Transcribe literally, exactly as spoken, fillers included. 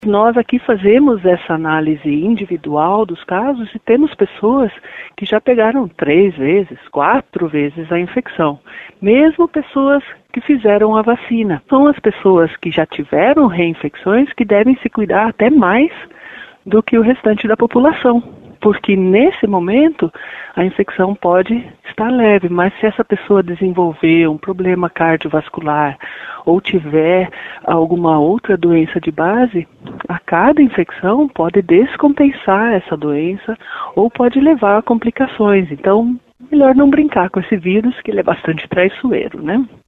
Nós aqui fazemos essa análise individual dos casos e temos pessoas que já pegaram três vezes, quatro vezes a infecção, mesmo pessoas que fizeram a vacina. São as pessoas que já tiveram reinfecções que devem se cuidar até mais do que o restante da população, porque nesse momento a infecção pode estar leve, mas se essa pessoa desenvolver um problema cardiovascular ou tiver alguma outra doença de base, a cada infecção pode descompensar essa doença ou pode levar a complicações. Então, melhor não brincar com esse vírus, que ele é bastante traiçoeiro, né?